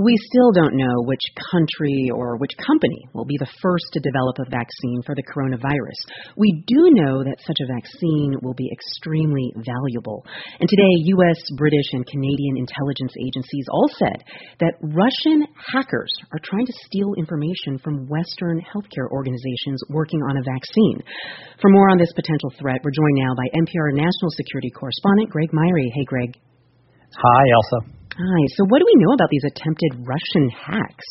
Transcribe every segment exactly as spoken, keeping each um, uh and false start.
We still don't know which country or which company will be the first to develop a vaccine for the coronavirus. We do know that such a vaccine will be extremely valuable. And today, U S, British, and Canadian intelligence agencies all said that Russian hackers are trying to steal information from Western healthcare organizations working on a vaccine. For more on this potential threat, we're joined now by N P R national security correspondent Greg Myre. Hey, Greg. Hi, Elsa. Hi. So what do we know about these attempted Russian hacks?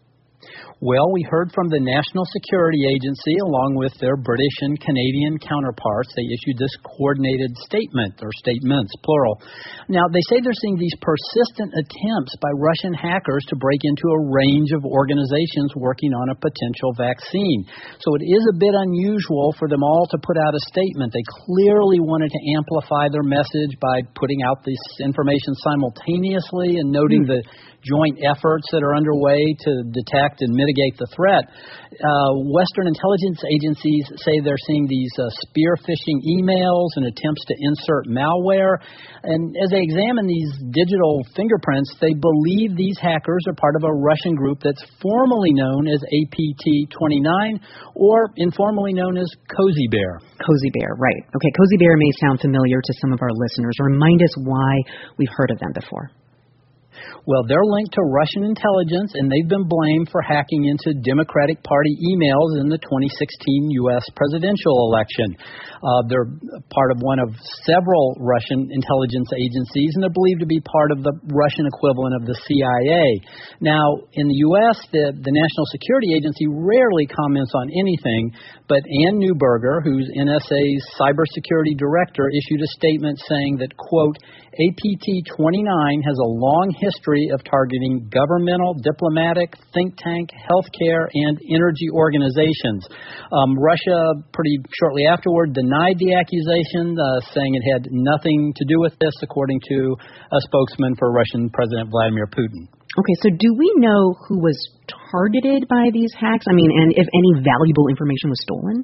Well, we heard from the National Security Agency along with their British and Canadian counterparts. They issued this coordinated statement, or statements, plural. Now, they say they're seeing these persistent attempts by Russian hackers to break into a range of organizations working on a potential vaccine. So it is a bit unusual for them all to put out a statement. They clearly wanted to amplify their message by putting out this information simultaneously and noting mm. the joint efforts that are underway to detect and mitigate the threat. Uh, Western intelligence agencies say they're seeing these uh, spear phishing emails and attempts to insert malware. And as they examine these digital fingerprints, they believe these hackers are part of a Russian group that's formally known as A P T twenty-nine or informally known as Cozy Bear. Cozy Bear, right. Okay, Cozy Bear may sound familiar to some of our listeners. Remind us why we've heard of them before. Well, they're linked to Russian intelligence, and they've been blamed for hacking into Democratic Party emails in the twenty sixteen U S presidential election. Uh, they're part of one of several Russian intelligence agencies, and they're believed to be part of the Russian equivalent of the C I A. Now, in the U S, the, the National Security Agency rarely comments on anything, but Ann Neuberger, who's N S A's cybersecurity director, issued a statement saying that, quote, A P T twenty-nine has a long history of targeting governmental, diplomatic, think tank, healthcare, and energy organizations. Um, Russia, pretty shortly afterward, denied the accusation, uh, saying it had nothing to do with this, according to a spokesman for Russian President Vladimir Putin. Okay, so do we know who was targeted by these hacks? I mean, and if any valuable information was stolen?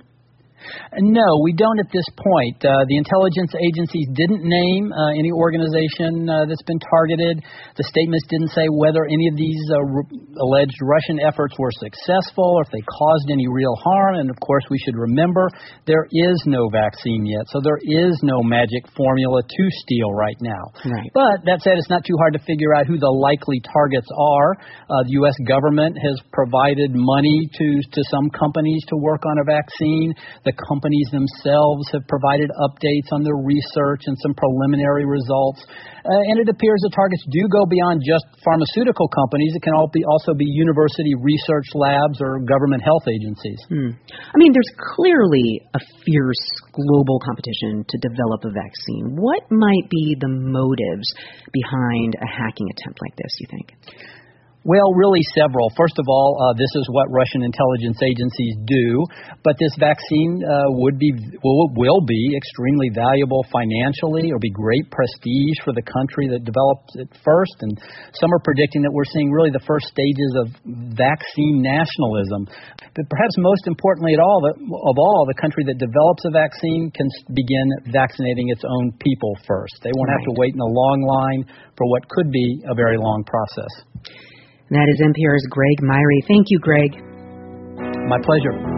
No, we don't at this point. Uh, the intelligence agencies didn't name uh, any organization uh, that's been targeted. The statements didn't say whether any of these uh, r- alleged Russian efforts were successful or if they caused any real harm. And, of course, we should remember there is no vaccine yet, so there is no magic formula to steal right now. Right. But that said, it's not too hard to figure out who the likely targets are. Uh, the U S government has provided money to, to some companies to work on a vaccine. The companies themselves have provided updates on their research and some preliminary results. Uh, and it appears the targets do go beyond just pharmaceutical companies. It can all be, also be university research labs or government health agencies. Hmm. I mean, there's clearly a fierce global competition to develop a vaccine. What might be the motives behind a hacking attempt like this, you think? Well, really several. First of all, uh, this is what Russian intelligence agencies do, but this vaccine uh, would be will, will be extremely valuable financially. It'll be great prestige for the country that develops it first, and some are predicting that we're seeing really the first stages of vaccine nationalism. But perhaps most importantly at all, that, of all, the country that develops a vaccine can begin vaccinating its own people first. They won't right. have to wait in a long line for what could be a very long process. That is N P R's Greg Myre. Thank you, Greg. My pleasure.